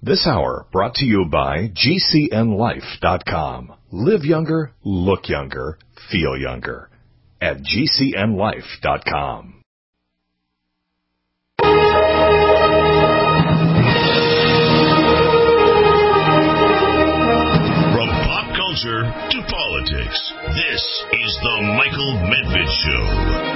This hour brought to you by GCNLife.com. Live younger, look younger, feel younger at GCNLife.com. From pop culture to politics, this is the Michael Medved Show.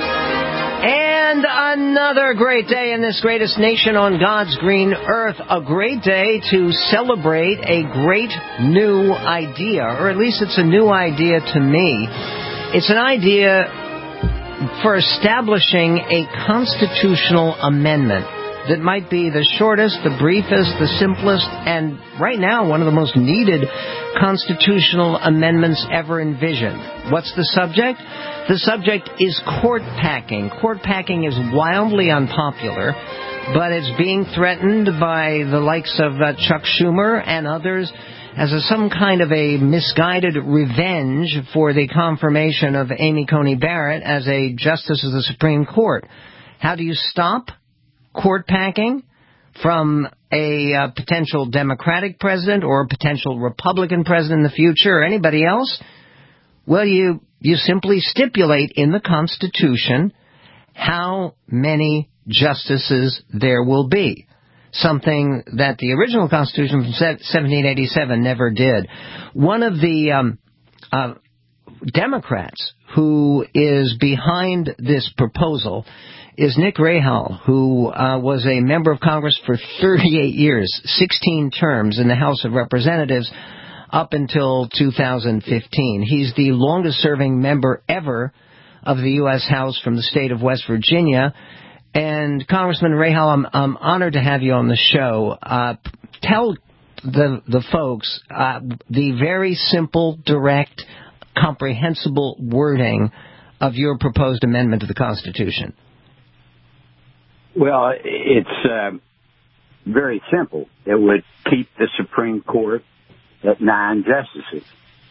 And another great day in this greatest nation on God's green earth. A great day to celebrate a great new idea, or at least it's a new idea to me. It's an idea for establishing a constitutional amendment that might be the shortest, the briefest, the simplest, and right now one of the most needed constitutional amendments ever envisioned. What's the subject? The subject is court packing. Court packing is wildly unpopular, but it's being threatened by the likes of Chuck Schumer and others as some kind of a misguided revenge for the confirmation of Amy Coney Barrett as a justice of the Supreme Court. How do you stop court packing from a potential Democratic president or a potential Republican president in the future or anybody else? Well, you simply stipulate in the Constitution how many justices there will be, something that the original Constitution from 1787 never did. One of the Democrats who is behind this proposal is Nick Rahal, who was a member of Congress for 38 years, 16 terms in the House of Representatives, up until 2015. He's the longest-serving member ever of the U.S. House from the state of West Virginia. And Congressman Rahal, I'm honored to have you on the show. Tell the folks the very simple, direct, comprehensible wording of your proposed amendment to the Constitution. Well, it's very simple. It would keep the Supreme Court at 9 justices.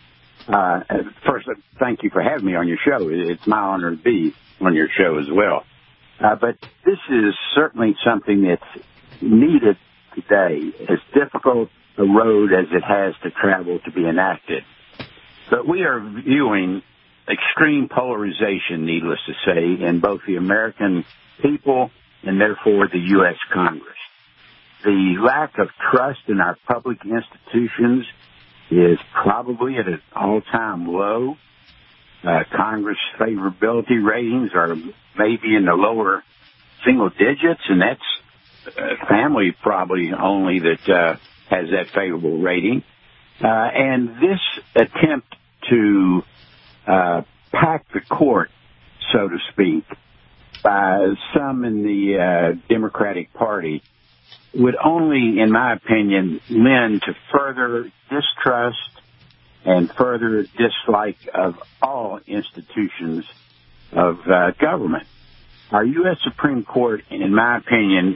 First, thank you for having me on your show. It's my honor to be on your show as well. But this is certainly something that's needed today, as difficult a road as it has to travel to be enacted. But we are viewing extreme polarization, needless to say, in both the American people and therefore the U.S. Congress. The lack of trust in our public institutions is probably at an all-time low. Congress favorability ratings are maybe in the lower single digits, and that's family probably only that has that favorable rating. And this attempt to pack the court, so to speak, by some in the Democratic Party would only, in my opinion, lend to further distrust and further dislike of all institutions of government. Our U.S. Supreme Court, in my opinion,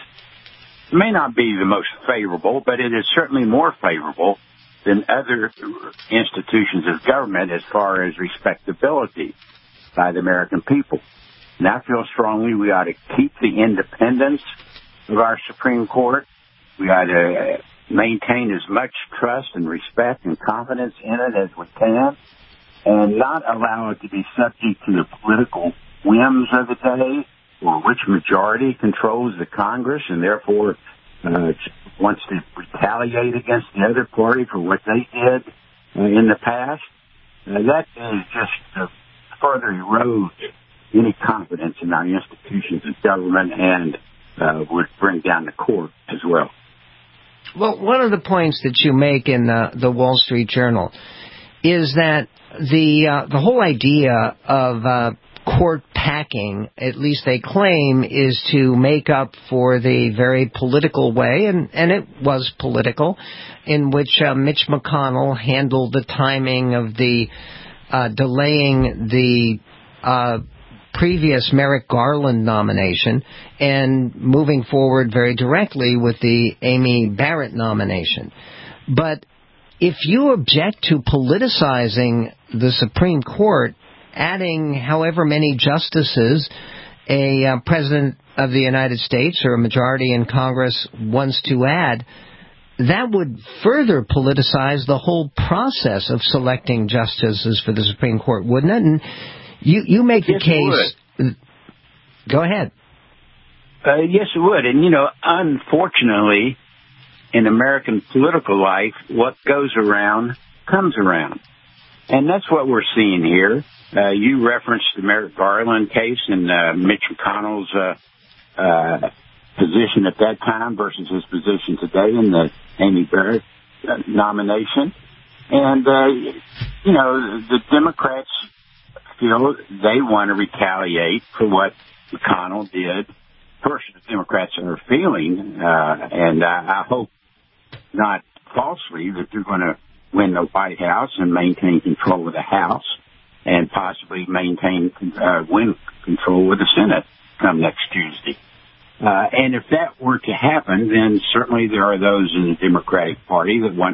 may not be the most favorable, but it is certainly more favorable than other institutions of government as far as respectability by the American people. And I feel strongly we ought to keep the independence of our Supreme Court. We ought to maintain as much trust and respect and confidence in it as we can, and not allow it to be subject to the political whims of the day, or which majority controls the Congress and therefore wants to retaliate against the other party for what they did in the past. That is just to further erode any confidence in our institutions of government and would bring down the court as well. Well, one of the points that you make in the Wall Street Journal is that the whole idea of court packing, at least they claim, is to make up for the very political way, and it was political, in which Mitch McConnell handled the timing of the delaying the previous Merrick Garland nomination and moving forward very directly with the Amy Barrett nomination. But if you object to politicizing the Supreme Court, adding however many justices a president of the United States or a majority in Congress wants to add, that would further politicize the whole process of selecting justices for the Supreme Court, wouldn't it? And you make the case. Go ahead. Yes, it would. And, unfortunately, in American political life, what goes around comes around. And that's what we're seeing here. You referenced the Merrick Garland case and Mitch McConnell's position at that time versus his position today in the Amy Barrett nomination. And, the Democrats feel they want to retaliate for what McConnell did. First, the Democrats are feeling, and I hope not falsely, that they're going to win the White House and maintain control of the House and possibly win control of the Senate come next Tuesday. And if that were to happen, then certainly there are those in the Democratic Party that want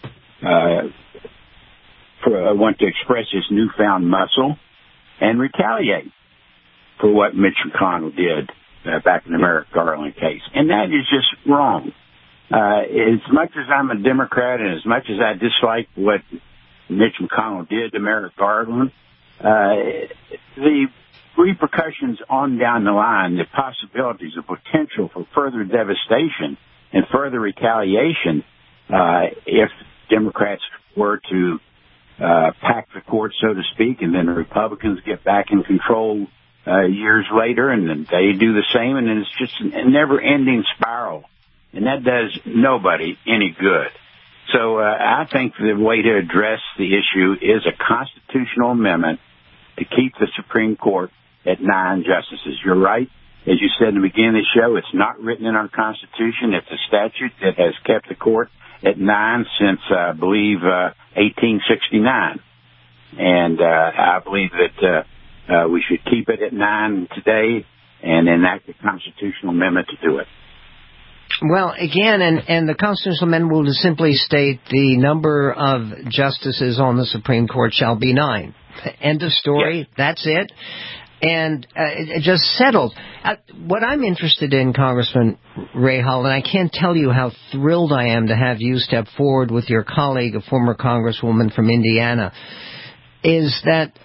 to express this newfound muscle and retaliate for what Mitch McConnell did back in the Merrick Garland case. And that is just wrong. As much as I'm a Democrat and as much as I dislike what Mitch McConnell did to Merrick Garland, the repercussions on down the line, the possibilities, the potential for further devastation and further retaliation, if Democrats were to pack the court, so to speak, and then the Republicans get back in control years later, and then they do the same, and then it's just a never-ending spiral. And that does nobody any good. So I think the way to address the issue is a constitutional amendment to keep the Supreme Court at 9 justices. You're right. As you said in the beginning of the show, it's not written in our Constitution. It's a statute that has kept the court at 9 since, I believe, 1869. And I believe that we should keep it at 9 today and enact a constitutional amendment to do it. Well, again, and the constitutional amendment will just simply state the number of justices on the Supreme Court shall be 9. End of story. Yes. That's it. And it just settled. What I'm interested in, Congressman Rahal, and I can't tell you how thrilled I am to have you step forward with your colleague, a former Congresswoman from Indiana, is that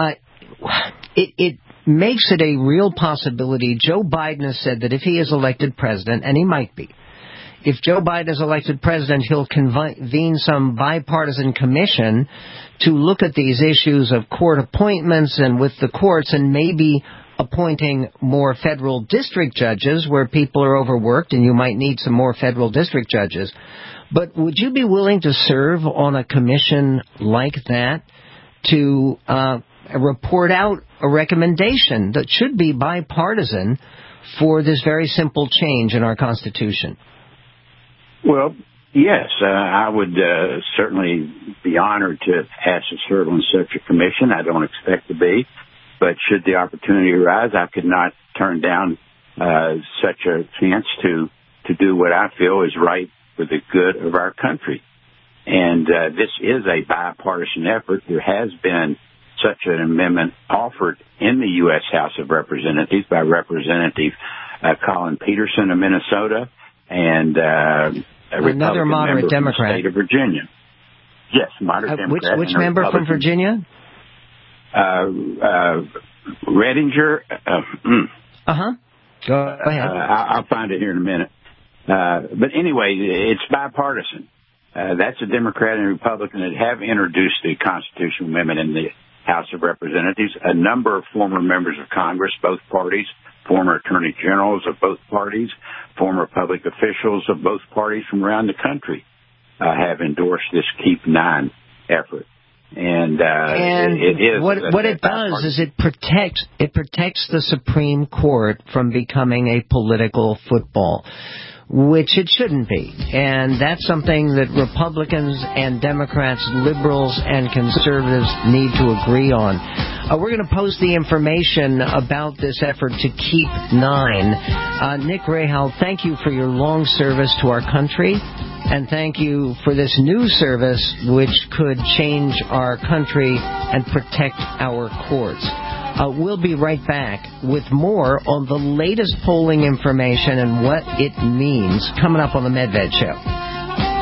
it makes it a real possibility. Joe Biden has said that if he is elected president, and he might be, if Joe Biden is elected president, he'll convene some bipartisan commission to look at these issues of court appointments and with the courts and maybe appointing more federal district judges where people are overworked and you might need some more federal district judges. But would you be willing to serve on a commission like that to report out a recommendation that should be bipartisan for this very simple change in our Constitution? Well, yes, I would certainly be honored to ask to serve on such a commission. I don't expect to be, but should the opportunity arise, I could not turn down such a chance to do what I feel is right for the good of our country. And this is a bipartisan effort. There has been such an amendment offered in the U.S. House of Representatives by Representative Colin Peterson of Minnesota and another moderate Democrat from the state of Virginia. Yes, moderate Democrat. Which member from Virginia? Redinger. Go ahead. I'll find it here in a minute. But anyway, it's bipartisan. That's a Democrat and a Republican that have introduced the constitutional amendment in the House of Representatives. A number of former members of Congress, both parties, former attorney generals of both parties, former public officials of both parties from around the country have endorsed this Keep 9 effort. And it is what it does is it protects the Supreme Court from becoming a political football, which it shouldn't be. And that's something that Republicans and Democrats, liberals and conservatives need to agree on. We're going to post the information about this effort to Keep 9. Nick Rahal, thank you for your long service to our country, and thank you for this new service which could change our country and protect our courts. We'll be right back with more on the latest polling information and what it means coming up on the Medved Show.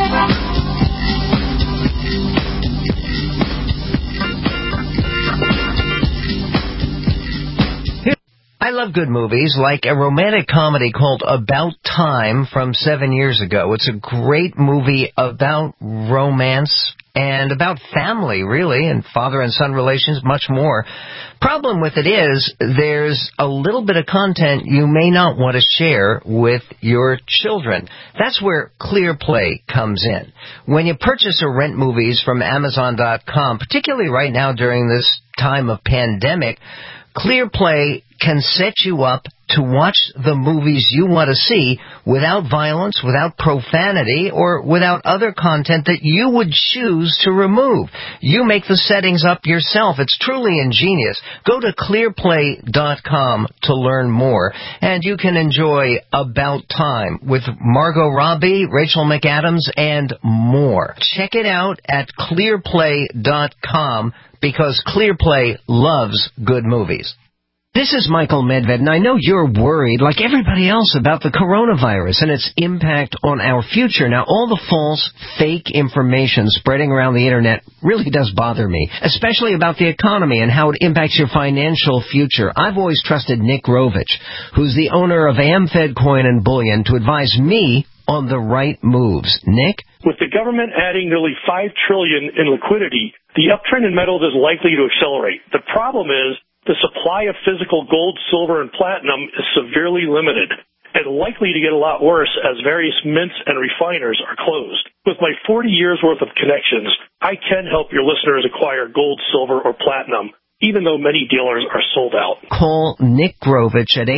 I love good movies, like a romantic comedy called About Time from 7 years ago. It's a great movie about romance and about family, really, and father and son relations, much more. Problem with it is there's a little bit of content you may not want to share with your children. That's where ClearPlay comes in. When you purchase or rent movies from Amazon.com, particularly right now during this time of pandemic, ClearPlay can set you up to watch the movies you want to see without violence, without profanity, or without other content that you would choose to remove. You make the settings up yourself. It's truly ingenious. Go to clearplay.com to learn more, and you can enjoy About Time with Margot Robbie, Rachel McAdams, and more. Check it out at clearplay.com because ClearPlay loves good movies. This is Michael Medved, and I know you're worried, like everybody else, about the coronavirus and its impact on our future. Now, all the false, fake information spreading around the Internet really does bother me, especially about the economy and how it impacts your financial future. I've always trusted Nick Grovich, who's the owner of AmFed Coin and Bullion, to advise me on the right moves. Nick? With the government adding nearly $5 trillion in liquidity, the uptrend in metals is likely to accelerate. The problem is, the supply of physical gold, silver, and platinum is severely limited and likely to get a lot worse as various mints and refiners are closed. With my 40 years' worth of connections, I can help your listeners acquire gold, silver, or platinum, even though many dealers are sold out. Call Nick Grovich at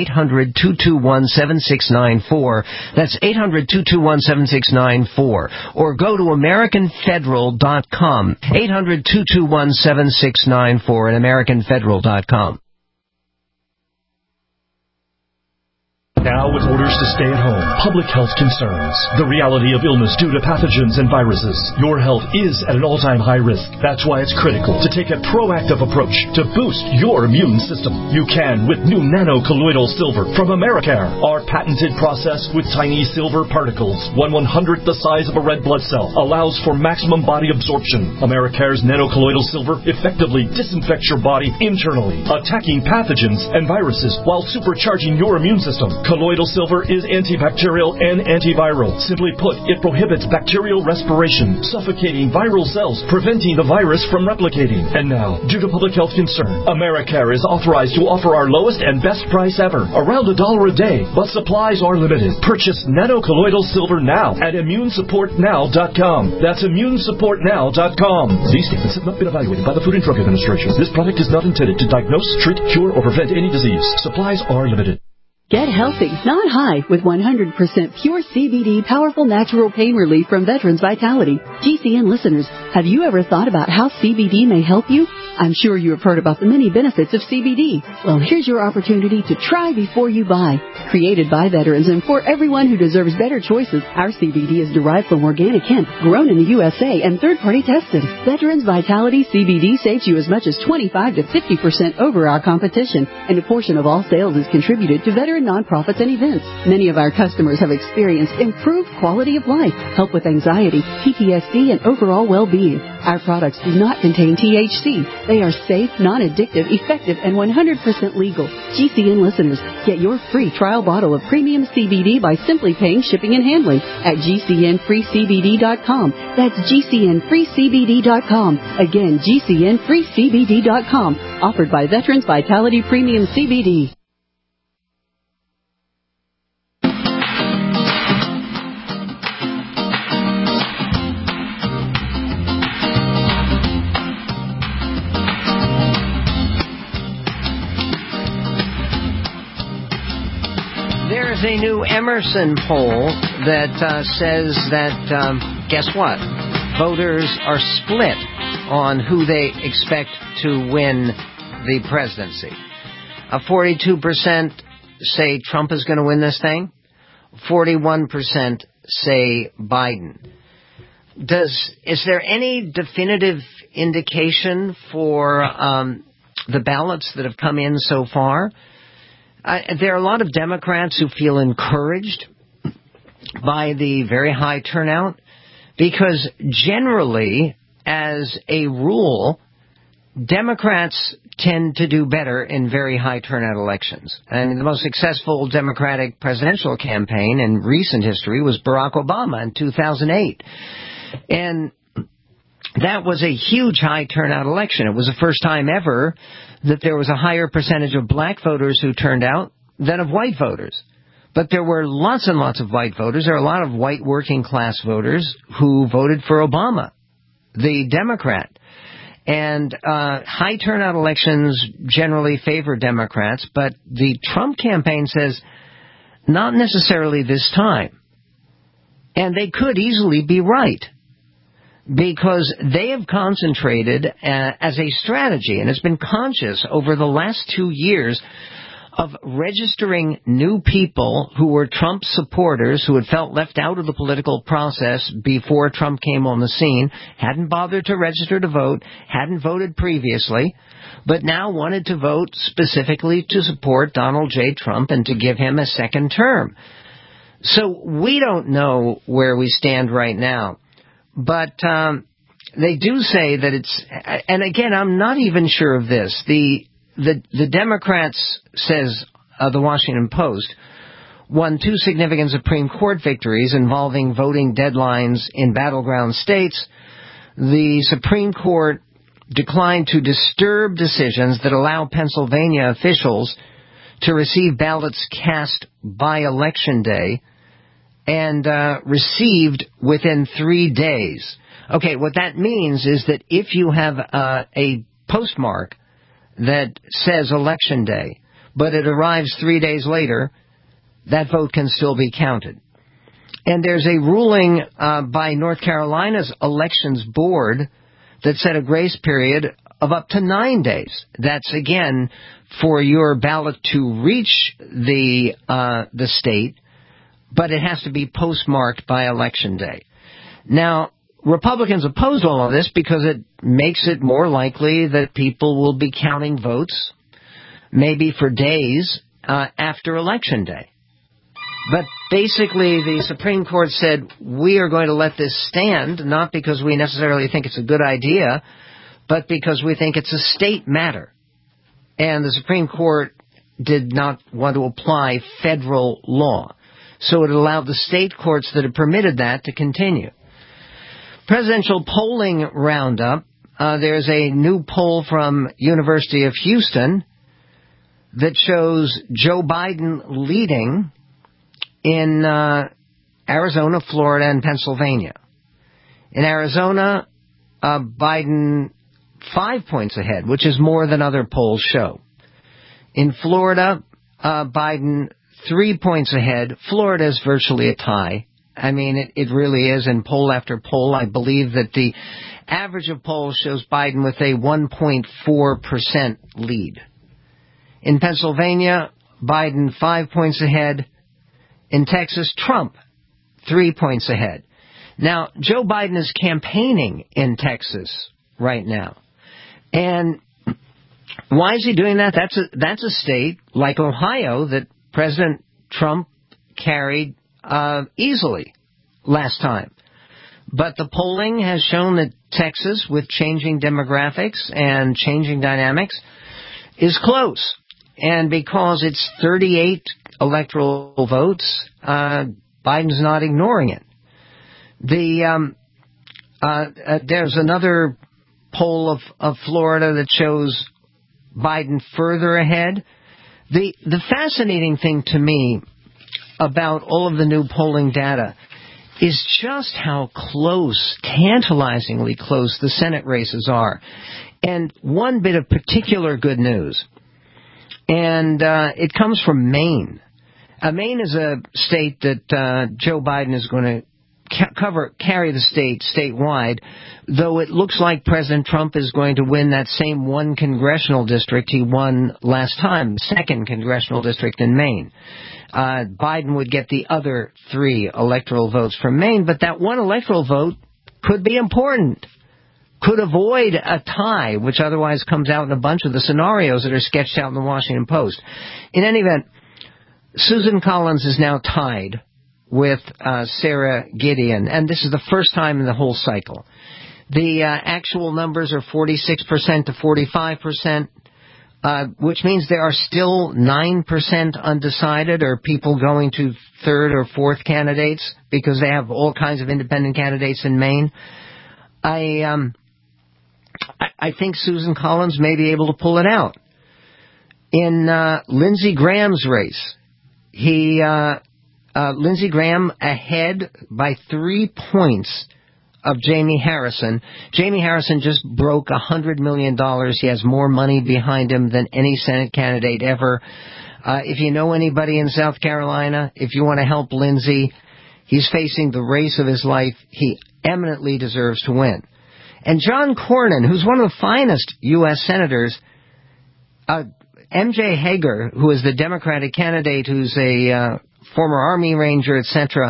800-221-7694. That's 800-221-7694. Or go to AmericanFederal.com. 800-221-7694 and AmericanFederal.com. Now with orders to stay at home, public health concerns, the reality of illness due to pathogens and viruses, your health is at an all-time high risk. That's why it's critical to take a proactive approach to boost your immune system. You can with new nano-colloidal silver from Americare. Our patented process with tiny silver particles, 1/100th the size of a red blood cell, allows for maximum body absorption. Americare's nano-colloidal silver effectively disinfects your body internally, attacking pathogens and viruses while supercharging your immune system. Colloidal silver is antibacterial and antiviral. Simply put, it prohibits bacterial respiration, suffocating viral cells, preventing the virus from replicating. And now, due to public health concern, Americare is authorized to offer our lowest and best price ever, around $1 a day, but supplies are limited. Purchase nano-colloidal silver now at ImmuneSupportNow.com. That's ImmuneSupportNow.com. These statements have not been evaluated by the Food and Drug Administration. This product is not intended to diagnose, treat, cure, or prevent any disease. Supplies are limited. Get healthy, not high, with 100% pure CBD powerful natural pain relief from Veterans Vitality. GCN listeners, have you ever thought about how CBD may help you? I'm sure you have heard about the many benefits of CBD. Well, here's your opportunity to try before you buy. Created by veterans and for everyone who deserves better choices, our CBD is derived from organic hemp, grown in the USA and third-party tested. Veterans Vitality CBD saves you as much as 25 to 50% over our competition, and a portion of all sales is contributed to veteran nonprofits and events. Many of our customers have experienced improved quality of life, help with anxiety, PTSD, and overall well-being. Our products do not contain THC. They are safe, non-addictive, effective, and 100% legal. GCN listeners, get your free trial bottle of premium CBD by simply paying shipping and handling at GCNFreeCBD.com. That's GCNFreeCBD.com. Again, GCNFreeCBD.com. Offered by Veterans Vitality Premium CBD. There's a new Emerson poll that says that, guess what? Voters are split on who they expect to win the presidency. 42% say Trump is going to win this thing. 41% say Biden. Is there any definitive indication for the ballots that have come in so far? There are a lot of Democrats who feel encouraged by the very high turnout. Because generally, as a rule, Democrats tend to do better in very high turnout elections. And the most successful Democratic presidential campaign in recent history was Barack Obama in 2008. And that was a huge high turnout election. It was the first time ever that there was a higher percentage of black voters who turned out than of white voters. But there were lots and lots of white voters. There are a lot of white working class voters who voted for Obama, the Democrat. And high turnout elections generally favor Democrats, but the Trump campaign says not necessarily this time. And they could easily be right, because they have concentrated as a strategy, and has been conscious over the last 2 years, of registering new people who were Trump supporters, who had felt left out of the political process before Trump came on the scene, hadn't bothered to register to vote, hadn't voted previously, but now wanted to vote specifically to support Donald J. Trump and to give him a second term. So we don't know where we stand right now. But they do say that it's, and again, I'm not even sure of this. The Democrats, says the Washington Post, won 2 significant Supreme Court victories involving voting deadlines in battleground states. The Supreme Court declined to disturb decisions that allow Pennsylvania officials to receive ballots cast by Election Day and received within 3 days. Okay, what that means is that if you have a postmark that says Election Day, but it arrives 3 days later, that vote can still be counted. And there's a ruling by North Carolina's Elections Board that set a grace period of up to 9 days. That's, again, for your ballot to reach the state, but it has to be postmarked by Election Day. Now, Republicans opposed all of this because it makes it more likely that people will be counting votes, maybe for days, after Election Day. But basically, the Supreme Court said, we are going to let this stand, not because we necessarily think it's a good idea, but because we think it's a state matter. And the Supreme Court did not want to apply federal law. So it allowed the state courts that had permitted that to continue. Presidential polling roundup. There's a new poll from University of Houston that shows Joe Biden leading in Arizona, Florida, and Pennsylvania. In Arizona, Biden 5 points ahead, which is more than other polls show. In Florida, Biden 3 points ahead. Florida is virtually a tie. I mean, it really is in poll after poll. I believe that the average of polls shows Biden with a 1.4% lead. In Pennsylvania, Biden 5 points ahead. In Texas, Trump 3 points ahead. Now, Joe Biden is campaigning in Texas right now. And why is he doing that? That's a state like Ohio that President Trump carried easily last time. But the polling has shown that Texas, with changing demographics and changing dynamics, is close. And because it's 38 electoral votes, Biden's not ignoring it. There's another poll of Florida that shows Biden further ahead. The fascinating thing to me about all of the new polling data is just how close, tantalizingly close, the Senate races are. And one bit of particular good news, and it comes from Maine. Maine is a state that Joe Biden is going to carry the state statewide, though it looks like President Trump is going to win that same one congressional district he won last time, second congressional district in Maine. Biden would get the other 3 electoral votes from Maine, but that one electoral vote could be important, could avoid a tie, which otherwise comes out in a bunch of the scenarios that are sketched out in the Washington Post. In any event, Susan Collins is now tied with Sarah Gideon, and this is the first time in the whole cycle. The actual numbers are 46% to 45%, which means there are still 9% undecided, or people going to third or fourth candidates, because they have all kinds of independent candidates in Maine. I think Susan Collins may be able to pull it out. In Lindsey Graham's race, Lindsey Graham ahead by 3 points of Jamie Harrison. Jamie Harrison just broke $100 million. He has more money behind him than any Senate candidate ever. If you know anybody in South Carolina, if you want to help Lindsey, he's facing the race of his life. He eminently deserves to win. And John Cornyn, who's one of the finest U.S. senators, M.J. Hager, who is the Democratic candidate, who's a former Army Ranger, etc.,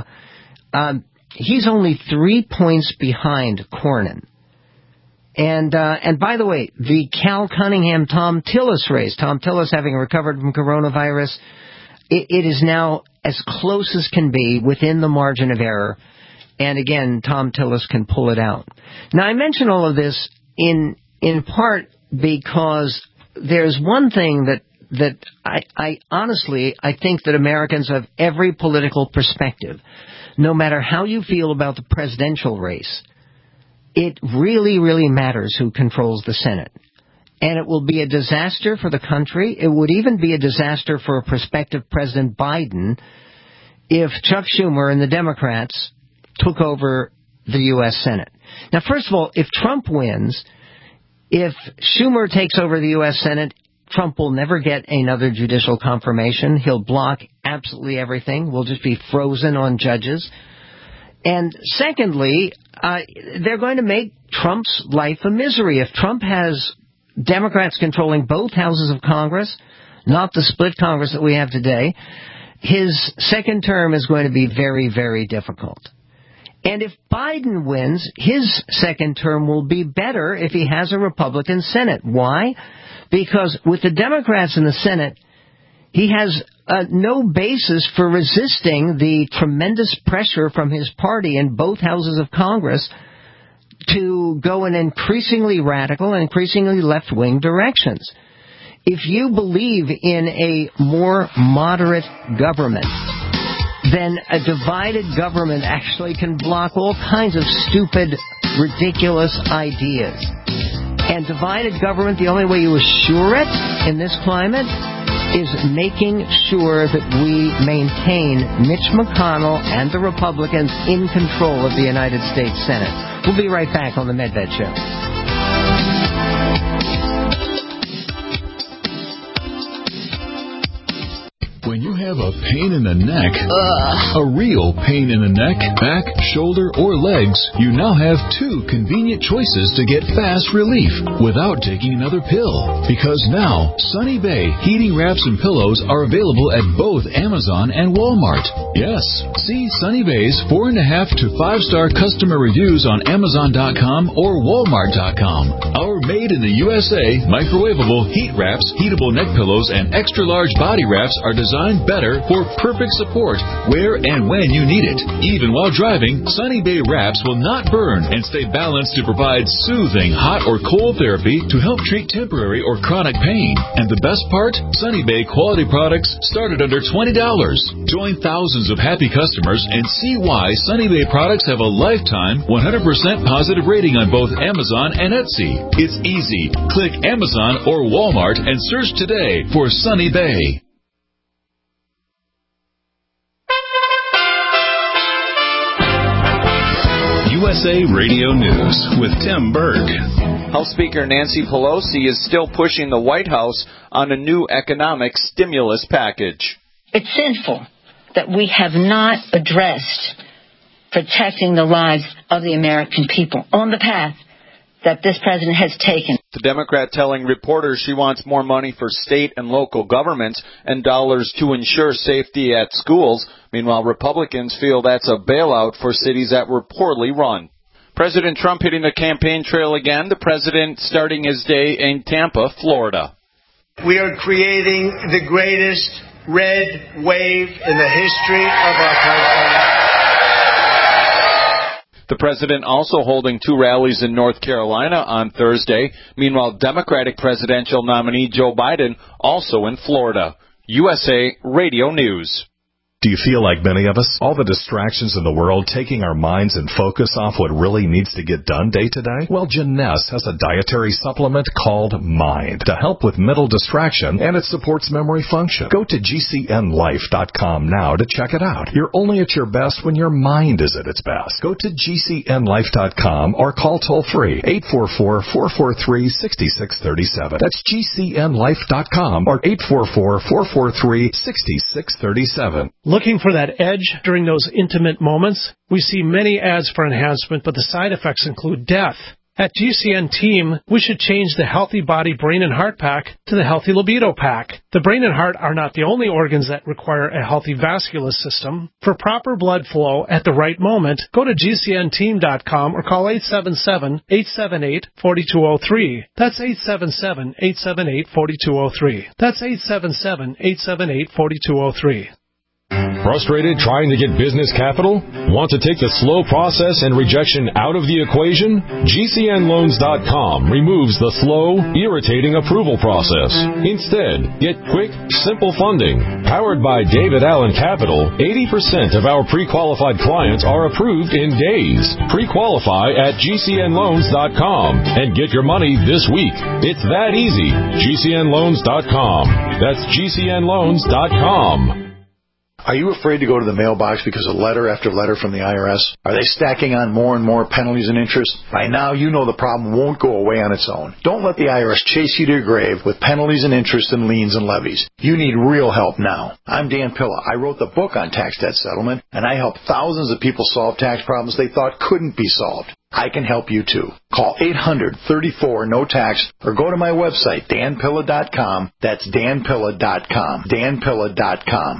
he's only 3 points behind Cornyn. And by the way, the Cal Cunningham-Tom Tillis race, Tom Tillis having recovered from coronavirus, it is now as close as can be within the margin of error. And again, Tom Tillis can pull it out. Now, I mention all of this in part because there's one thing that I honestly think that Americans of every political perspective, no matter how you feel about the presidential race, it really, really matters who controls the Senate. And it will be a disaster for the country. It would even be a disaster for a prospective President Biden if Chuck Schumer and the Democrats took over the U.S. Senate. Now, first of all, if Trump wins, if Schumer takes over the U.S. Senate, Trump will never get another judicial confirmation. He'll block absolutely everything. We'll just be frozen on judges. And secondly, they're going to make Trump's life a misery. If Trump has Democrats controlling both houses of Congress, not the split Congress that we have today, his second term is going to be very, very difficult. And if Biden wins, his second term will be better if he has a Republican Senate. Why? Because with the Democrats in the Senate, he has no basis for resisting the tremendous pressure from his party in both houses of Congress to go in increasingly radical and increasingly left-wing directions. If you believe in a more moderate government, then a divided government actually can block all kinds of stupid, ridiculous ideas. And divided government, the only way you assure it in this climate is making sure that we maintain Mitch McConnell and the Republicans in control of the United States Senate. We'll be right back on the Medved Show. When you have a pain in the neck, a real pain in the neck, back, shoulder, or legs, you now have two convenient choices to get fast relief without taking another pill. Because now, Sunny Bay heating wraps and pillows are available at both Amazon and Walmart. Yes, see Sunny Bay's 4.5 to 5-star customer reviews on Amazon.com or Walmart.com. Our made in the USA microwavable heat wraps, heatable neck pillows, and extra large body wraps are designed better for perfect support where and when you need it. Even while driving, Sunny Bay wraps will not burn and stay balanced to provide soothing hot or cold therapy to help treat temporary or chronic pain. And the best part? Sunny Bay quality products start at under $20. Join thousands of happy customers and see why Sunny Bay products have a lifetime 100% positive rating on both Amazon and Etsy. It's easy. Click Amazon or Walmart and search today for Sunny Bay. USA Radio News with Tim Berg. House Speaker Nancy Pelosi is still pushing the White House on a new economic stimulus package. It's sinful that we have not addressed protecting the lives of the American people on the path that this president has taken. The Democrat telling reporters she wants more money for state and local governments and dollars to ensure safety at schools. Meanwhile, Republicans feel that's a bailout for cities that were poorly run. President Trump hitting the campaign trail again, the president starting his day in Tampa, Florida. We are creating the greatest red wave in the history of our country. The president also holding 2 rallies in North Carolina on Thursday. Meanwhile, Democratic presidential nominee Joe Biden also in Florida. USA Radio News. Do you feel like many of us? All the distractions in the world taking our minds and focus off what really needs to get done day to day? Well, Jeunesse has a dietary supplement called Mind to help with mental distraction, and it supports memory function. Go to GCNLife.com now to check it out. You're only at your best when your mind is at its best. Go to GCNLife.com or call toll-free 844-443-6637. That's GCNLife.com or 844-443-6637. Looking for that edge during those intimate moments? We see many ads for enhancement, but the side effects include death. At GCN Team, we should change the Healthy Body Brain and Heart Pack to the Healthy Libido Pack. The brain and heart are not the only organs that require a healthy vascular system. For proper blood flow at the right moment, go to GCNteam.com or call 877-878-4203. That's 877-878-4203. That's 877-878-4203. Frustrated trying to get business capital? Want to take the slow process and rejection out of the equation? GCNLoans.com removes the slow, irritating approval process. Instead, get quick, simple funding. Powered by David Allen Capital, 80% of our pre-qualified clients are approved in days. Pre-qualify at GCNLoans.com and get your money this week. It's that easy. GCNLoans.com. That's GCNLoans.com. Are you afraid to go to the mailbox because of letter after letter from the IRS? Are they stacking on more and more penalties and interest? By now, you know the problem won't go away on its own. Don't let the IRS chase you to your grave with penalties and interest and liens and levies. You need real help now. I'm Dan Pilla. I wrote the book on tax debt settlement, and I help thousands of people solve tax problems they thought couldn't be solved. I can help you too. Call 800-34-NO-TAX or go to my website, danpilla.com. That's danpilla.com. danpilla.com.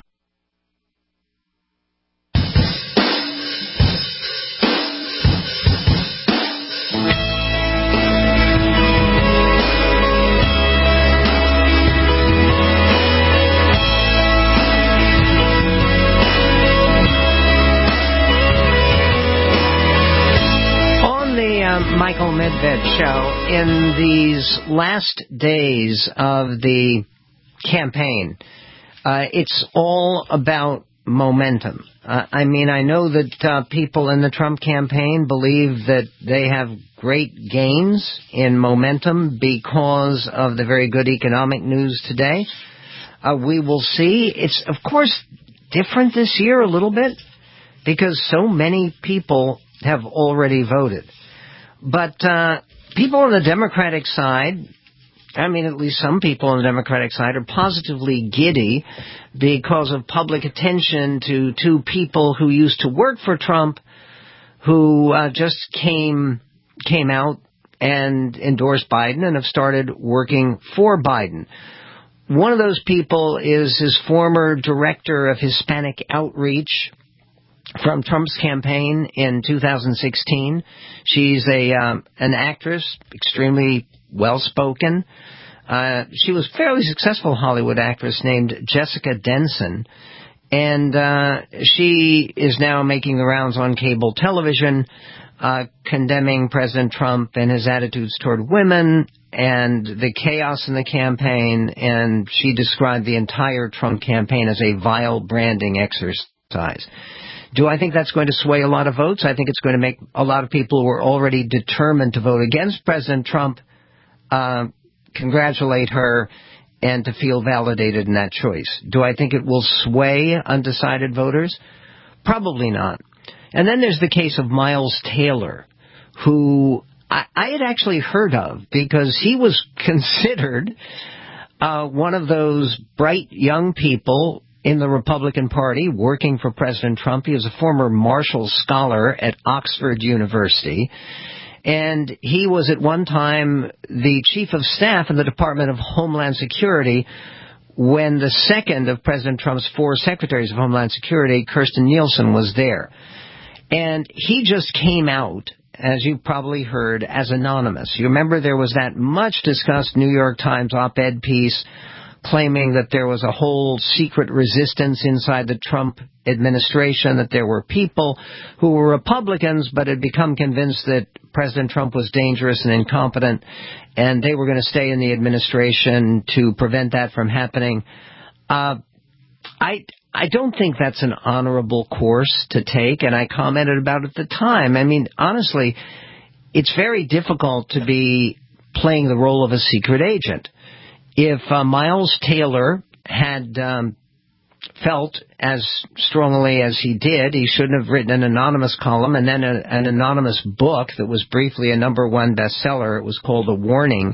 Michael Medved Show. In these last days of the campaign, it's all about momentum. I know that people in the Trump campaign believe that they have great gains in momentum because of the very good economic news today. We will see. It's, of course, different this year a little bit because so many people have already voted. But people on the Democratic side, at least some people on the Democratic side, are positively giddy because of public attention to 2 people who used to work for Trump who just came out and endorsed Biden and have started working for Biden. One of those people is his former director of Hispanic outreach from Trump's campaign in 2016. She's an actress, extremely well-spoken. She was a fairly successful Hollywood actress named Jessica Denson, and she is now making the rounds on cable television, condemning President Trump and his attitudes toward women and the chaos in the campaign, and she described the entire Trump campaign as a vile branding exercise. Do I think that's going to sway a lot of votes? I think it's going to make a lot of people who are already determined to vote against President Trump congratulate her and to feel validated in that choice. Do I think it will sway undecided voters? Probably not. And then there's the case of Miles Taylor, who I had actually heard of because he was considered one of those bright young people in the Republican Party working for President Trump. He was a former Marshall Scholar at Oxford University, and he was at one time the chief of staff in the Department of Homeland Security when the second of President Trump's 4 secretaries of Homeland Security, Kirstjen Nielsen, was there. And he just came out, as you probably heard, as anonymous. You remember there was that much-discussed New York Times op-ed piece claiming that there was a whole secret resistance inside the Trump administration, that there were people who were Republicans but had become convinced that President Trump was dangerous and incompetent, and they were going to stay in the administration to prevent that from happening. I don't think that's an honorable course to take, and I commented about it at the time. I mean, honestly, it's very difficult to be playing the role of a secret agent. If Miles Taylor had felt as strongly as he did, he shouldn't have written an anonymous column and then an anonymous book that was briefly a #1 bestseller. It was called The Warning.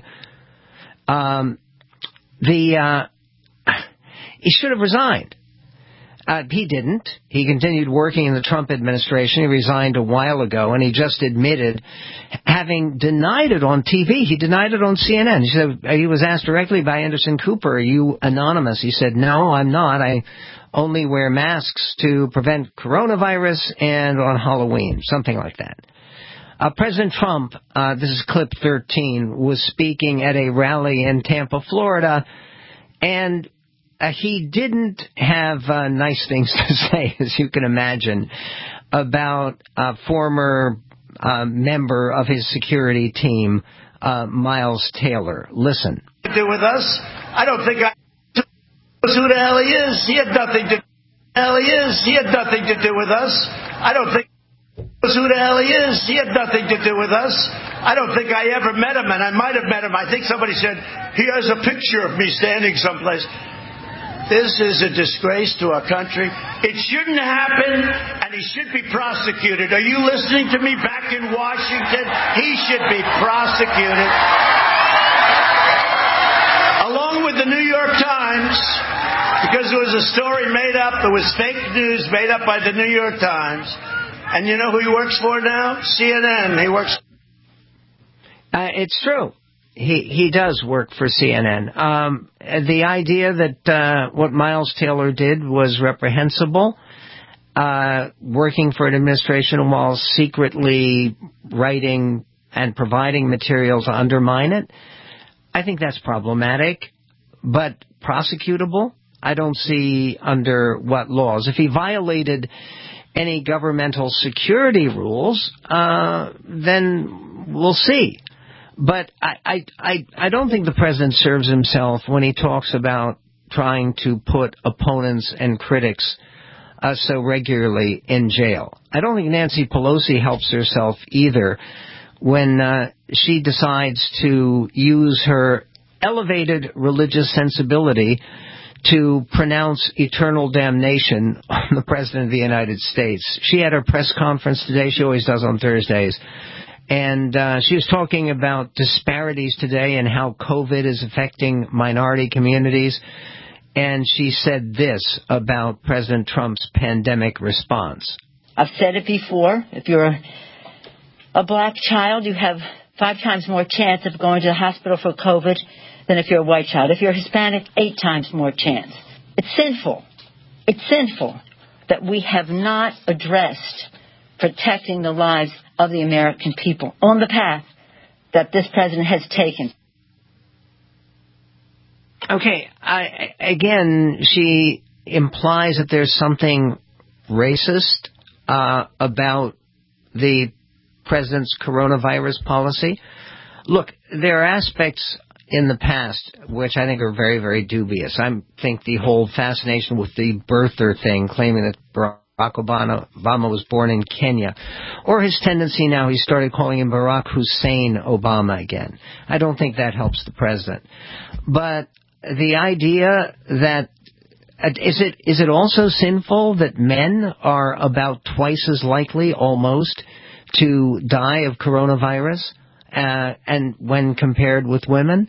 He should have resigned. He didn't. He continued working in the Trump administration. He resigned a while ago, and he just admitted having denied it on TV. He denied it on CNN. He was asked directly by Anderson Cooper, "Are you anonymous?" He said, "No, I'm not. I only wear masks to prevent coronavirus and on Halloween," something like that. President Trump, this is clip 13, was speaking at a rally in Tampa, Florida, and he didn't have nice things to say, as you can imagine, about a former member of his security team, Miles Taylor. Listen. To do with us? I don't think I knows who the hell he is. He had nothing to do with us. I don't think knows who the hell he is. He had nothing to do with us. I don't think I ever met him, and I might have met him. I think somebody said, "He has a picture of me standing someplace." This is a disgrace to our country. It shouldn't happen, and he should be prosecuted. Are you listening to me back in Washington? He should be prosecuted. Along with the New York Times, because it was a story made up, it was fake news made up by the New York Times. And you know who he works for now? CNN. He works. It's true. He does work for CNN. The idea that what Miles Taylor did was reprehensible, working for an administration while secretly writing and providing material to undermine it, I think that's problematic. But prosecutable, I don't see under what laws. If he violated any governmental security rules, then we'll see. But I don't think the president serves himself when he talks about trying to put opponents and critics so regularly in jail. I don't think Nancy Pelosi helps herself either when she decides to use her elevated religious sensibility to pronounce eternal damnation on the President of the United States. She had her press conference today. She always does on Thursdays. And she was talking about disparities today and how COVID is affecting minority communities. And she said this about President Trump's pandemic response. I've said it before. If you're a black child, you have 5 times more chance of going to the hospital for COVID than if you're a white child. If you're Hispanic, 8 times more chance. It's sinful. It's sinful that we have not addressed protecting the lives of the American people on the path that this president has taken. Okay, again, she implies that there's something racist about the president's coronavirus policy. Look, there are aspects in the past which I think are very, very dubious. I think the whole fascination with the birther thing, claiming that Barack Obama was born in Kenya, or his tendency now, he started calling him Barack Hussein Obama again. I don't think that helps the president. But the idea that, is it also sinful that men are about twice as likely, almost, to die of coronavirus, and when compared with women?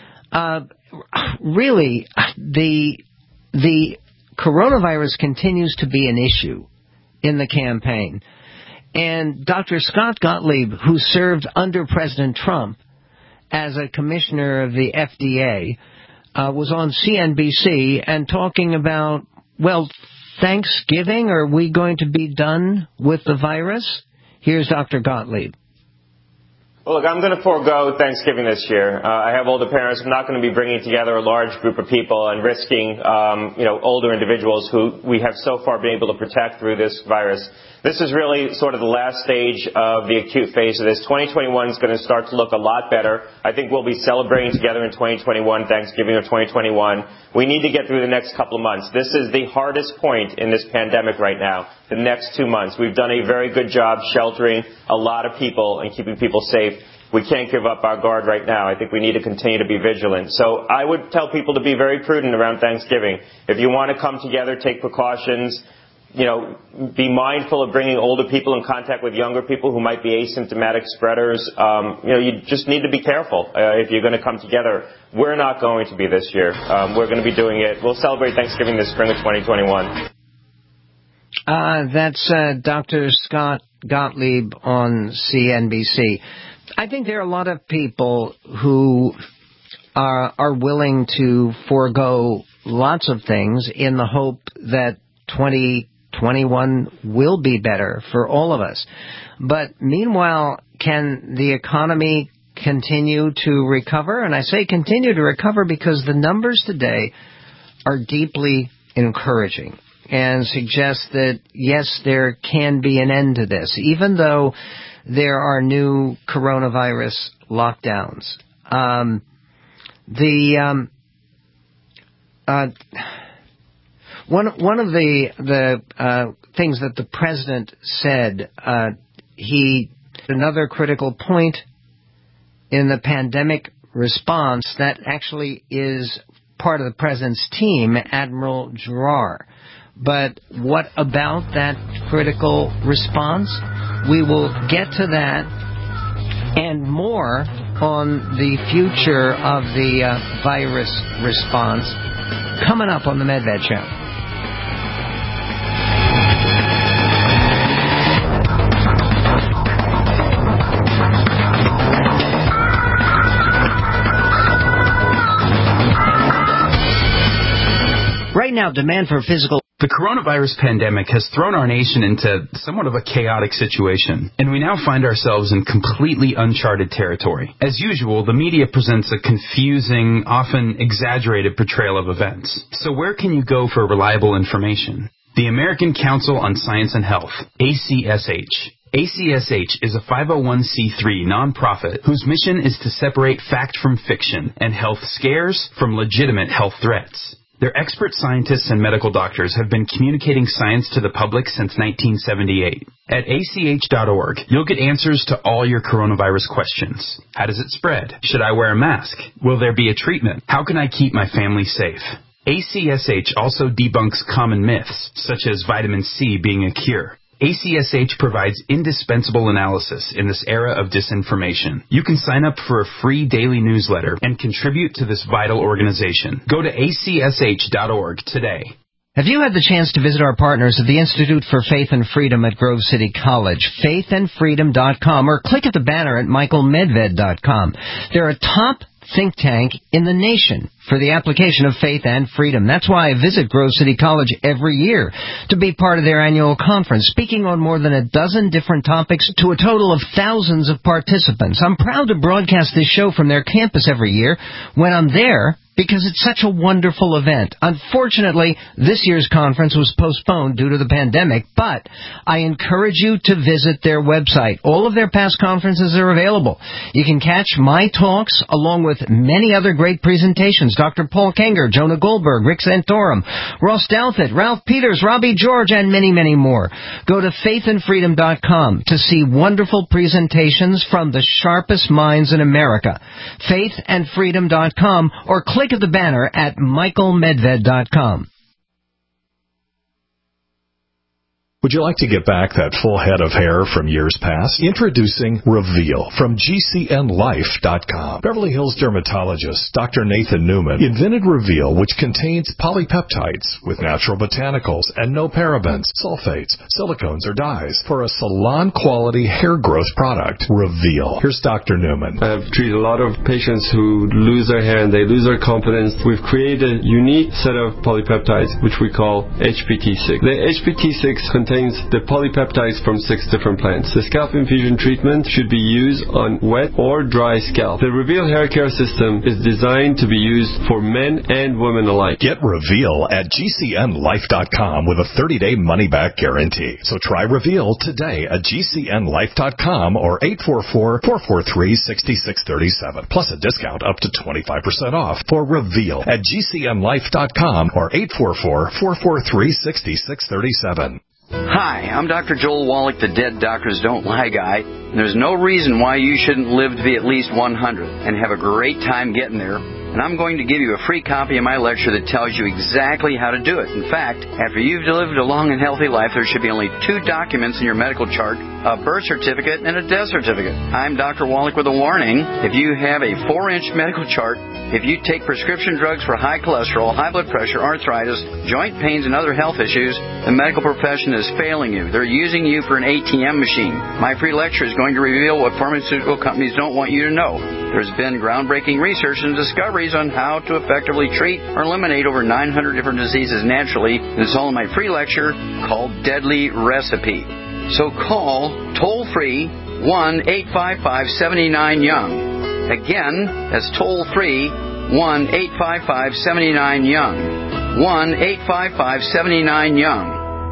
Really, the coronavirus continues to be an issue in the campaign. And Dr. Scott Gottlieb, who served under President Trump as a commissioner of the FDA, was on CNBC and talking about, well, Thanksgiving, are we going to be done with the virus? Here's Dr. Gottlieb. Well, look, I'm going to forego Thanksgiving this year. I have older parents. I'm not going to be bringing together a large group of people and risking, older individuals who we have so far been able to protect through this virus. This is really sort of the last stage of the acute phase of this. 2021 is going to start to look a lot better. I think we'll be celebrating together in 2021, Thanksgiving of 2021. We need to get through the next couple of months. This is the hardest point in this pandemic right now, the next 2 months. We've done a very good job sheltering a lot of people and keeping people safe. We can't give up our guard right now. I think we need to continue to be vigilant. So I would tell people to be very prudent around Thanksgiving. If you want to come together, take precautions. Be mindful of bringing older people in contact with younger people who might be asymptomatic spreaders. You just need to be careful if you're going to come together. We're not going to be this year. We're going to be doing it. We'll celebrate Thanksgiving this spring of 2021. That's Dr. Scott Gottlieb on CNBC. I think there are a lot of people who are willing to forego lots of things in the hope that 2021 will be better for all of us. But meanwhile, can the economy continue to recover? And I say continue to recover because the numbers today are deeply encouraging and suggest that, yes, there can be an end to this, even though there are new coronavirus lockdowns. One of the things that the president said, another critical point in the pandemic response that actually is part of the president's team, Admiral Giroir. But what about that critical response? We will get to that and more on the future of the virus response coming up on the Medved Show. Right now, demand for physical... The coronavirus pandemic has thrown our nation into somewhat of a chaotic situation, and we now find ourselves in completely uncharted territory. As usual, the media presents a confusing, often exaggerated portrayal of events. So where can you go for reliable information? The American Council on Science and Health, ACSH. ACSH is a 501c3 nonprofit whose mission is to separate fact from fiction and health scares from legitimate health threats. Their expert scientists and medical doctors have been communicating science to the public since 1978. At ACH.org, you'll get answers to all your coronavirus questions. How does it spread? Should I wear a mask? Will there be a treatment? How can I keep my family safe? ACSH also debunks common myths, such as vitamin C being a cure. ACSH provides indispensable analysis in this era of disinformation. You can sign up for a free daily newsletter and contribute to this vital organization. Go to ACSH.org today. Have you had the chance to visit our partners at the Institute for Faith and Freedom at Grove City College, faithandfreedom.com, or click at the banner at michaelmedved.com. They're a top think tank in the nation for the application of faith and freedom. That's why I visit Grove City College every year to be part of their annual conference, speaking on more than a dozen different topics to a total of thousands of participants. I'm proud to broadcast this show from their campus every year when I'm there, because it's such a wonderful event. Unfortunately, this year's conference was postponed due to the pandemic, but I encourage you to visit their website. All of their past conferences are available. You can catch my talks along with many other great presentations. Dr. Paul Kenger, Jonah Goldberg, Rick Santorum, Ross Douthat, Ralph Peters, Robbie George, and many, many more. Go to faithandfreedom.com to see wonderful presentations from the sharpest minds in America. Faithandfreedom.com, or click at the banner at michaelmedved.com. Would you like to get back that full head of hair from years past? Introducing Reveal from GCNlife.com. Beverly Hills dermatologist Dr. Nathan Newman invented Reveal, which contains polypeptides with natural botanicals and no parabens, sulfates, silicones, or dyes for a salon-quality hair growth product. Reveal. Here's Dr. Newman. I've treated a lot of patients who lose their hair and they lose their confidence. We've created a unique set of polypeptides, which we call HPT6. The HPT6 contains contains the polypeptides from 6 different plants. The scalp infusion treatment should be used on wet or dry scalp. The Reveal hair care system is designed to be used for men and women alike. Get Reveal at GCNlife.com with a 30-day money-back guarantee. So try Reveal today at GCNlife.com or 844-443-6637. Plus a discount up to 25% off for Reveal at GCNlife.com or 844-443-6637. Hi, I'm Dr. Joel Wallach, the Dead Doctors Don't Lie guy. And there's no reason why you shouldn't live to be at least 100 and have a great time getting there. And I'm going to give you a free copy of my lecture that tells you exactly how to do it. In fact, after you've lived a long and healthy life, there should be only 2 documents in your medical chart, a birth certificate and a death certificate. I'm Dr. Wallach with a warning. If you have a 4-inch medical chart, if you take prescription drugs for high cholesterol, high blood pressure, arthritis, joint pains, and other health issues, the medical profession is failing you. They're using you for an ATM machine. My free lecture is going to reveal what pharmaceutical companies don't want you to know. There's been groundbreaking research and discoveries on how to effectively treat or eliminate over 900 different diseases naturally. This is all in my free lecture called Deadly Recipe. So call toll-free 1-855-79-YOUNG. Again, that's toll-free 1-855-79-YOUNG. 1-855-79-YOUNG.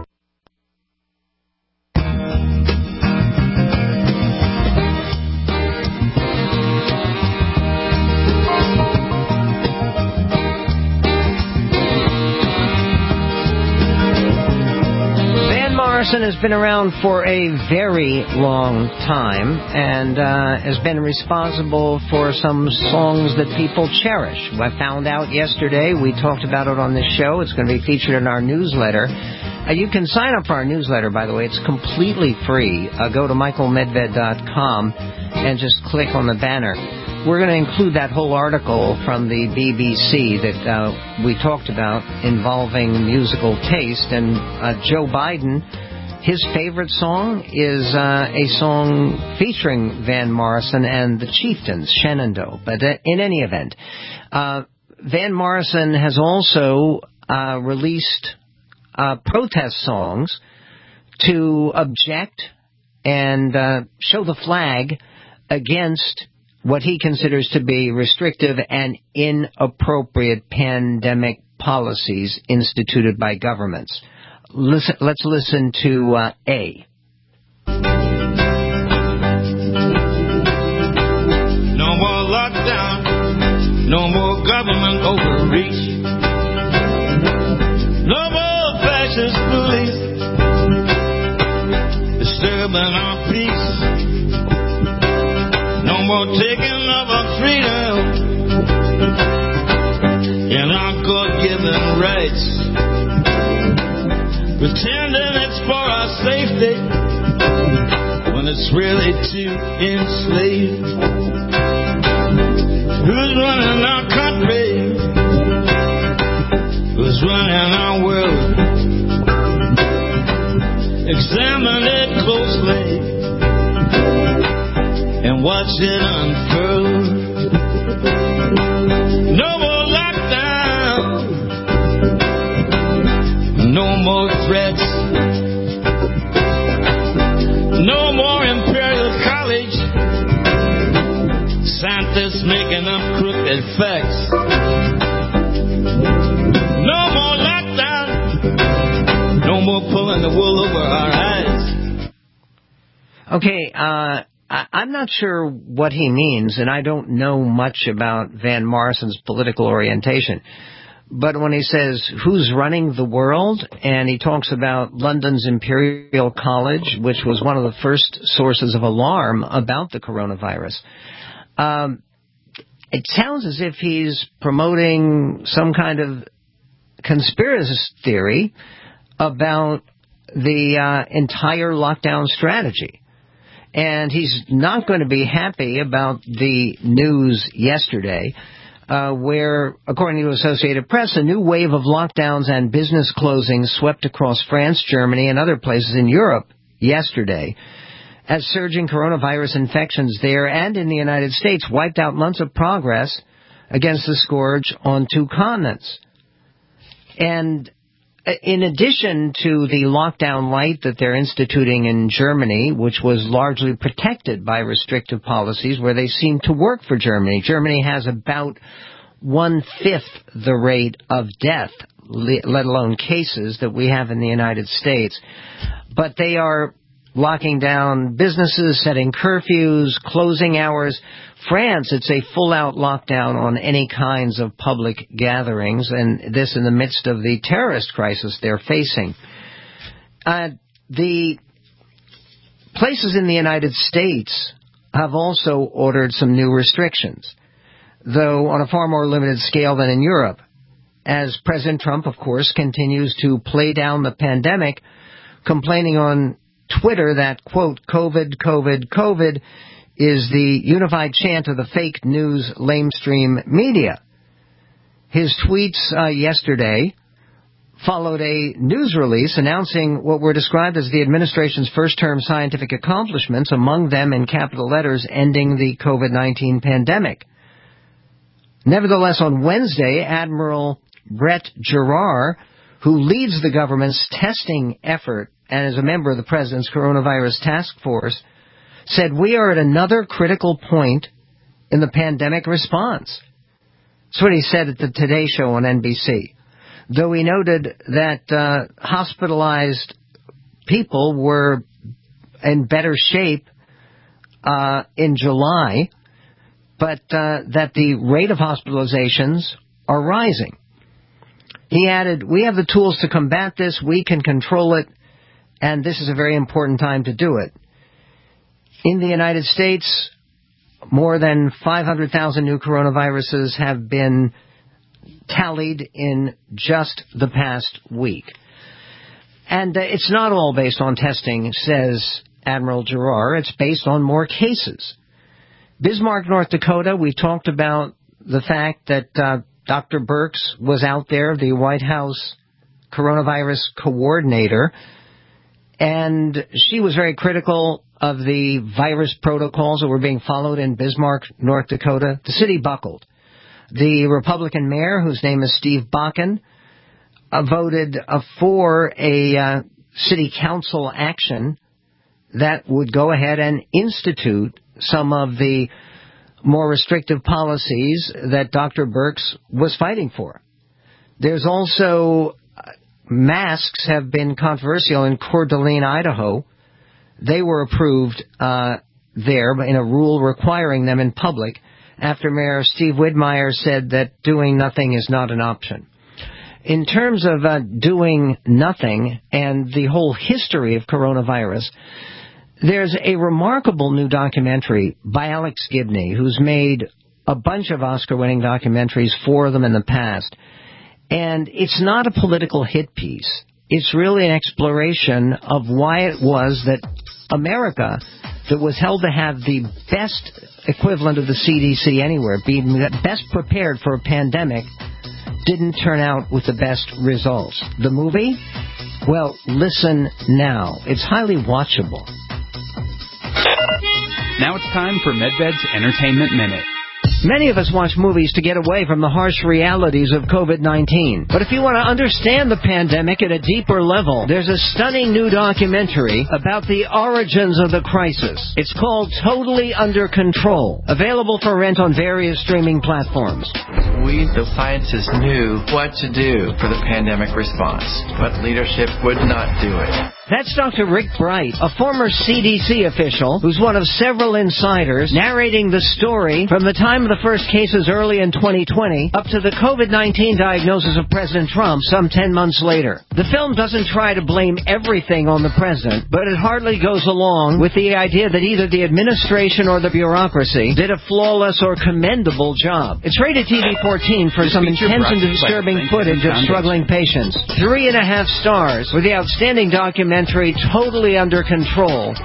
Morrison has been around for a very long time and has been responsible for some songs that people cherish. I found out yesterday. We talked about it on this show. It's going to be featured in our newsletter. You can sign up for our newsletter, by the way. It's completely free. Go to michaelmedved.com and just click on the banner. We're going to include that whole article from the BBC that we talked about involving musical taste. And Joe Biden, his favorite song is a song featuring Van Morrison and the Chieftains, Shenandoah. But in any event, Van Morrison has also released protest songs to object and show the flag against what he considers to be restrictive and inappropriate pandemic policies instituted by governments. Let's listen to A. No more lockdown, no more government overreach, no more fascist police disturbing our peace. No more taking of our freedom and our God-given rights. Pretending it's for our safety when it's really to enslave. Who's running our country? Who's running our world? Examine it closely and watch it unfurl. No more lockdown, no more threats, no more Imperial College, scientists making up crooked facts. No more lockdown, no more pulling the wool over our eyes. Okay, I'm not sure what he means, and I don't know much about Van Morrison's political orientation. But when he says, who's running the world, and he talks about London's Imperial College, which was one of the first sources of alarm about the coronavirus, it sounds as if he's promoting some kind of conspiracy theory about the entire lockdown strategy. And he's not going to be happy about the news yesterday, where, according to Associated Press, a new wave of lockdowns and business closings swept across France, Germany, and other places in Europe yesterday, as surging coronavirus infections there and in the United States wiped out months of progress against the scourge on 2 continents. And in addition to the lockdown light that they're instituting in Germany, which was largely protected by restrictive policies where they seem to work for Germany. Germany has about 1/5 the rate of death, let alone cases, that we have in the United States. But they are locking down businesses, setting curfews, closing hours. France, it's a full-out lockdown on any kinds of public gatherings, and this in the midst of the terrorist crisis they're facing. The places in the United States have also ordered some new restrictions, though on a far more limited scale than in Europe, as President Trump, of course, continues to play down the pandemic, complaining on Twitter that, quote, COVID, COVID, COVID is the unified chant of the fake news lamestream media. His tweets yesterday followed a news release announcing what were described as the administration's first-term scientific accomplishments, among them in capital letters, ending the COVID-19 pandemic. Nevertheless, on Wednesday, Admiral Brett Giroir, who leads the government's testing effort and is a member of the President's Coronavirus Task Force, said, "We are at another critical point in the pandemic response." That's what he said at the Today Show on NBC. Though he noted that hospitalized people were in better shape in July, but that the rate of hospitalizations are rising. He added, "We have the tools to combat this, we can control it, and this is a very important time to do it." In the United States, more than 500,000 new coronaviruses have been tallied in just the past week. And it's not all based on testing, says Admiral Giroir. It's based on more cases. Bismarck, North Dakota, we talked about the fact that Dr. Birx was out there, the White House coronavirus coordinator, and she was very critical of the virus protocols that were being followed in Bismarck, North Dakota. The city buckled. The Republican mayor, whose name is Steve Bakken, voted for a city council action that would go ahead and institute some of the more restrictive policies that Dr. Birx was fighting for. There's also masks have been controversial in Coeur d'Alene, Idaho. They were approved there in a rule requiring them in public after Mayor Steve Widmeyer said that doing nothing is not an option. In terms of doing nothing and the whole history of coronavirus, there's a remarkable new documentary by Alex Gibney, who's made a bunch of Oscar-winning documentaries, 4 of them in the past. And it's not a political hit piece. It's really an exploration of why it was that America, that was held to have the best equivalent of the CDC anywhere, being best prepared for a pandemic, didn't turn out with the best results. The movie? Well, listen now. It's highly watchable. Now it's time for MedVed's Entertainment Minute. Many of us watch movies to get away from the harsh realities of COVID-19. But if you want to understand the pandemic at a deeper level, there's a stunning new documentary about the origins of the crisis. It's called Totally Under Control, available for rent on various streaming platforms. We, the scientists, knew what to do for the pandemic response, but leadership would not do it. That's Dr. Rick Bright, a former CDC official who's one of several insiders, narrating the story from the time of the first cases early in 2020 up to the COVID-19 diagnosis of President Trump some 10 months later. The film doesn't try to blame everything on the president, but it hardly goes along with the idea that either the administration or the bureaucracy did a flawless or commendable job. It's rated TV-14 for some intense and disturbing footage of struggling patients. 3.5 stars for the outstanding documentary Totally Under Control.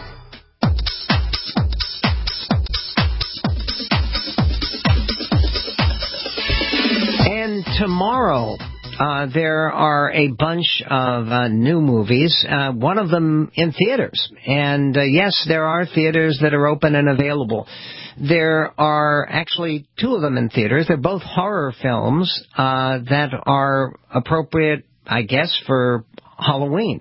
And tomorrow, there are a bunch of new movies, one of them in theaters. And yes, there are theaters that are open and available. There are actually 2 of them in theaters. They're both horror films that are appropriate I guess, for Halloween.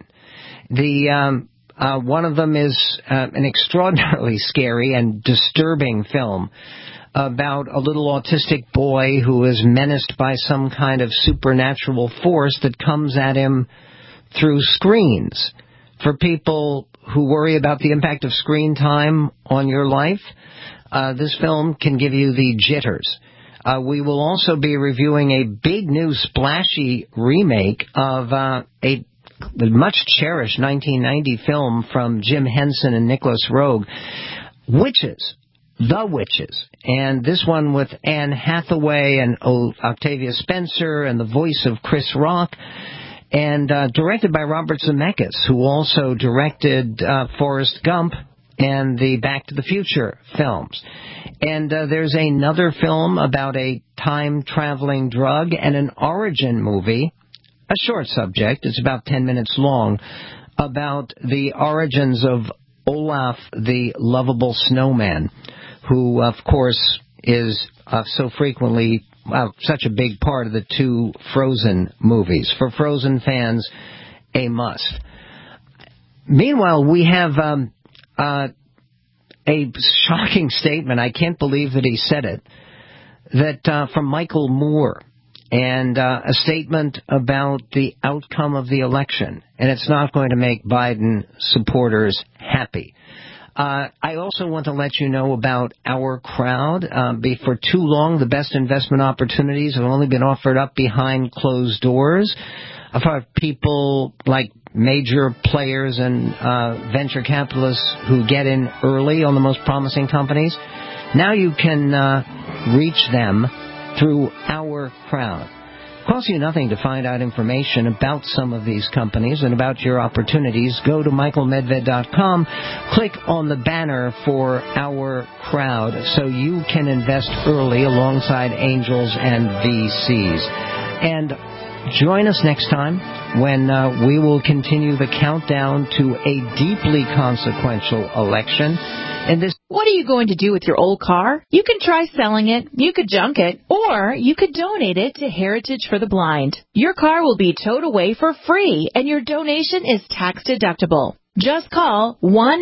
One of them is an extraordinarily scary and disturbing film about a little autistic boy who is menaced by some kind of supernatural force that comes at him through screens. For people who worry about the impact of screen time on your life, this film can give you the jitters. We will also be reviewing a big new splashy remake of a much-cherished 1990 film from Jim Henson and Nicholas Roeg, Witches. The Witches. And this one with Anne Hathaway and Octavia Spencer and the voice of Chris Rock. And directed by Robert Zemeckis, who also directed Forrest Gump and the Back to the Future films. And there's another film about a time-traveling drug and an origin movie, a short subject, it's about 10 minutes long, about the origins of Olaf the Lovable Snowman, who, of course, is so frequently such a big part of the two Frozen movies. For Frozen fans, a must. Meanwhile, we have a shocking statement, I can't believe that he said it, that from Michael Moore, and a statement about the outcome of the election. And it's not going to make Biden supporters happy. I also want to let you know about Our Crowd. For too long, the best investment opportunities have only been offered up behind closed doors for people like major players and venture capitalists who get in early on the most promising companies. Now you can reach them through Our Crowd. It costs you nothing to find out information about some of these companies and about your opportunities. Go to michaelmedved.com, click on the banner for Our Crowd so you can invest early alongside angels and VCs. And join us next time when we will continue the countdown to a deeply consequential election. What are you going to do with your old car? You can try selling it, you could junk it, or you could donate it to Heritage for the Blind. Your car will be towed away for free, and your donation is tax deductible. Just call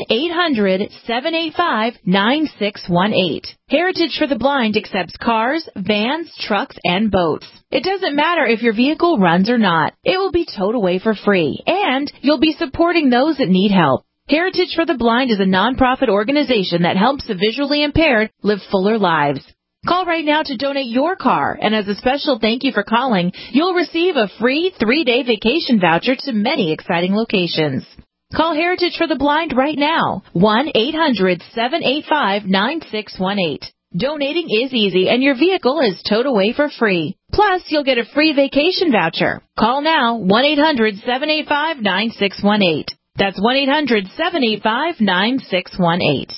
1-800-785-9618. Heritage for the Blind accepts cars, vans, trucks, and boats. It doesn't matter if your vehicle runs or not. It will be towed away for free, and you'll be supporting those that need help. Heritage for the Blind is a nonprofit organization that helps the visually impaired live fuller lives. Call right now to donate your car, and as a special thank you for calling, you'll receive a free 3-day vacation voucher to many exciting locations. Call Heritage for the Blind right now, 1-800-785-9618. Donating is easy, and your vehicle is towed away for free. Plus, you'll get a free vacation voucher. Call now, 1-800-785-9618. That's 1-800-785-9618.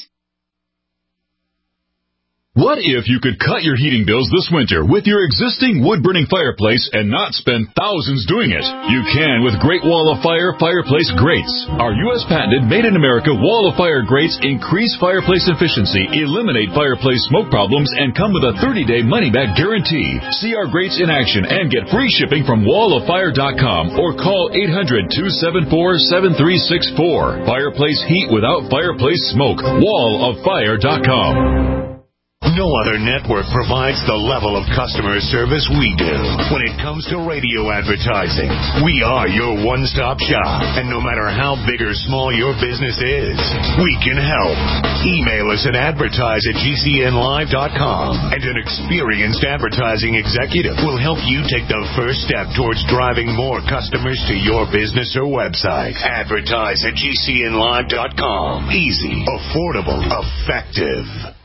What if you could cut your heating bills this winter with your existing wood-burning fireplace and not spend thousands doing it? You can with Great Wall of Fire fireplace grates. Our U.S. patented made-in-America Wall of Fire grates increase fireplace efficiency, eliminate fireplace smoke problems, and come with a 30-day money-back guarantee. See our grates in action and get free shipping from walloffire.com or call 800-274-7364. Fireplace heat without fireplace smoke. walloffire.com. No other network provides the level of customer service we do. When it comes to radio advertising, we are your one-stop shop. And no matter how big or small your business is, we can help. Email us at advertise@gcnlive.com, and an experienced advertising executive will help you take the first step towards driving more customers to your business or website. Advertise@gcnlive.com. Easy, affordable, effective.